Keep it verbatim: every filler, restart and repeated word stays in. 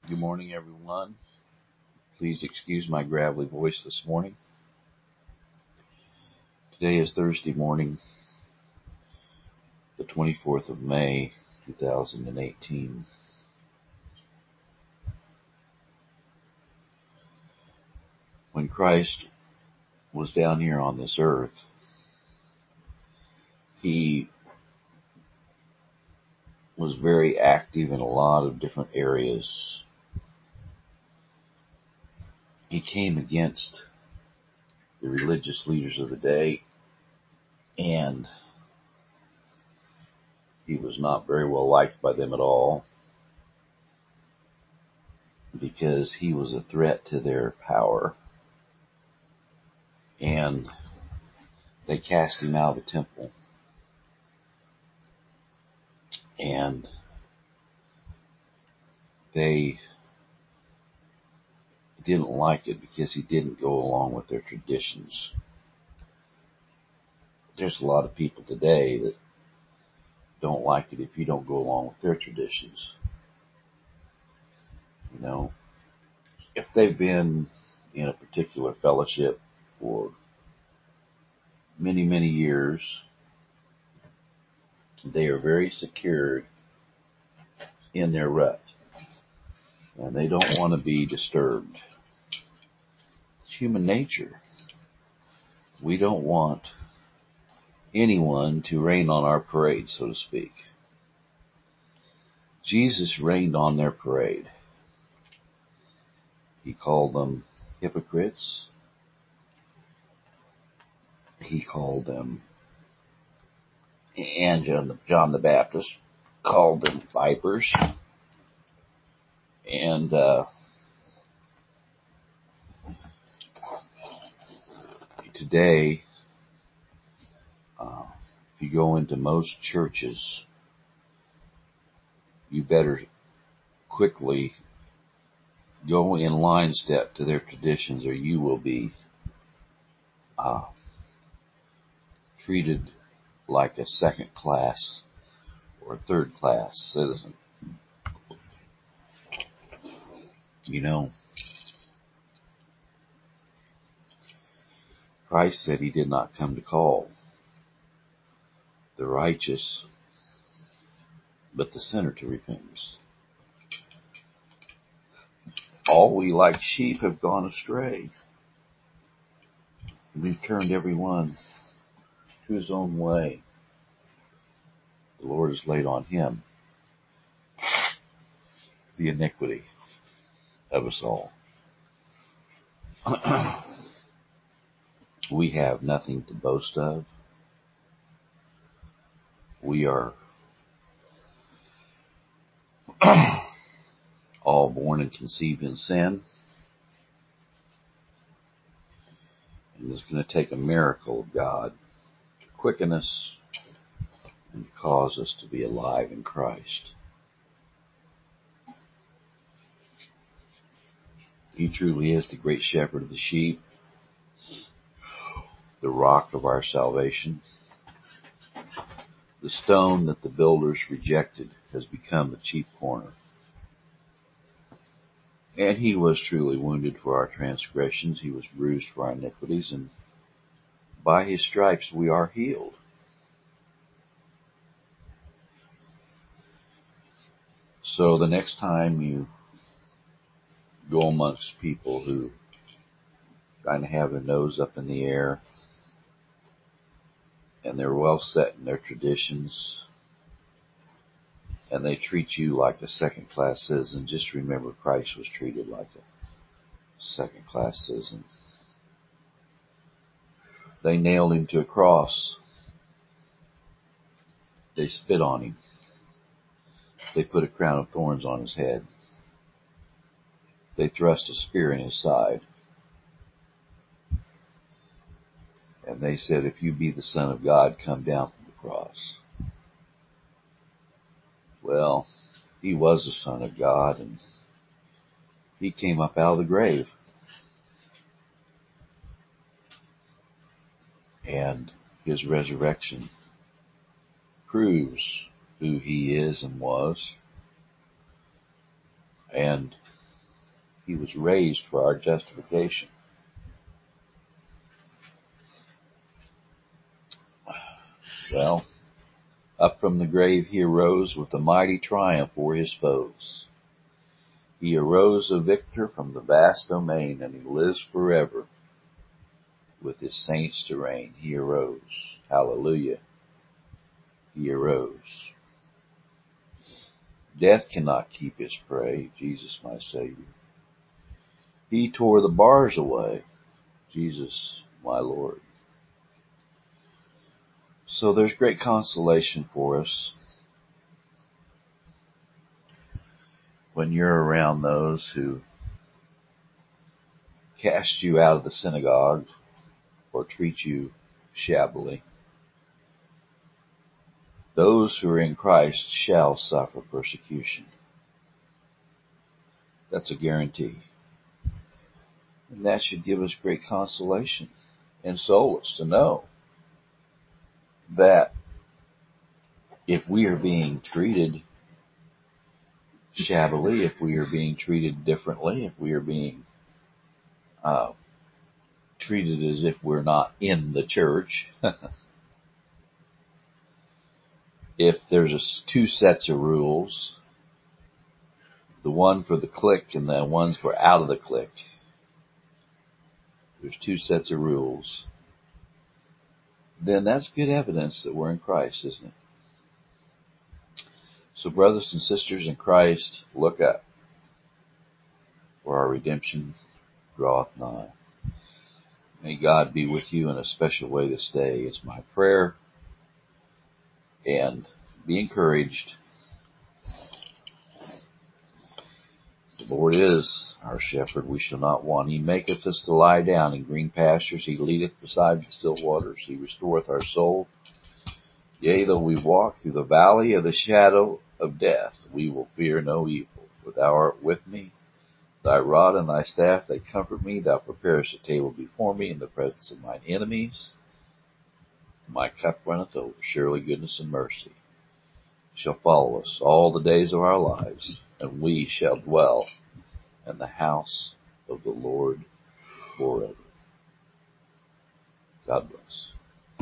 Good morning, everyone. Please excuse my gravelly voice this morning. Today is Thursday morning, the twenty-fourth of May, two thousand eighteen. When Christ was down here on this earth, he was very active in a lot of different areas. He came against the religious leaders of the day, and he was not very well liked by them at all because he was a threat to their power, and they cast him out of the temple. And they didn't like it because he didn't go along with their traditions. There's a lot of people today that don't like it if you don't go along with their traditions. You know, if they've been in a particular fellowship for many, many years, they are very secure in their rut, and they don't want to be disturbed. It's human nature. We don't want anyone to rain on our parade, so to speak. Jesus rained on their parade. He called them hypocrites. He called them, and John the Baptist called them vipers. And uh, today, uh, if you go into most churches, you better quickly go in line step to their traditions, or you will be uh, treated like a second class or third class citizen. You know, Christ said he did not come to call the righteous, but the sinner to repentance. All we like sheep have gone astray. We've turned every one to his own way. The Lord has laid on him the iniquity of us all. We have nothing to boast of. We are all born and conceived in sin. And it's going to take a miracle of God to quicken us and cause us to be alive in Christ. He truly is the great shepherd of the sheep, the rock of our salvation. The stone that the builders rejected has become the chief corner. And he was truly wounded for our transgressions. He was bruised for our iniquities, and by his stripes we are healed. So the next time you go amongst people who kind of have their nose up in the air and they're well set in their traditions and they treat you like a second-class citizen, just remember Christ was treated like a second-class citizen. They nailed him to a cross. They spit on him. They put a crown of thorns on his head. They thrust a spear in his side. And they said, if you be the Son of God, come down from the cross. Well, he was the Son of God, and he came up out of the grave. And his resurrection proves who he is and was. And He was raised for our justification. Well, up from the grave he arose with a mighty triumph o'er his foes. He arose a victor from the vast domain, and he lives forever with his saints to reign. He arose. Hallelujah. He arose. Death cannot keep his prey. Jesus, my Savior. He tore the bars away. Jesus, my Lord. So there's great consolation for us when you're around those who cast you out of the synagogue or treat you shabbily. Those who are in Christ shall suffer persecution. That's a guarantee. And that should give us great consolation and solace to know that if we are being treated shabbily, if we are being treated differently, if we are being uh, treated as if we're not in the church, if there's a, two sets of rules, the one for the clique and the ones for out of the clique, there's two sets of rules, then that's good evidence that we're in Christ, isn't it? So brothers and sisters in Christ, look up, for our redemption draweth nigh. May God be with you in a special way this day. It's my prayer. And be encouraged. The Lord is our shepherd, we shall not want. He maketh us to lie down in green pastures. He leadeth beside the still waters. He restoreth our soul. Yea, though we walk through the valley of the shadow of death, we will fear no evil. For thou art with me. Thy rod and thy staff, they comfort me. Thou preparest a table before me in the presence of mine enemies. My cup runneth over. Surely goodness and mercy shall follow us all the days of our lives, and we shall dwell in the house of the Lord forever. God bless.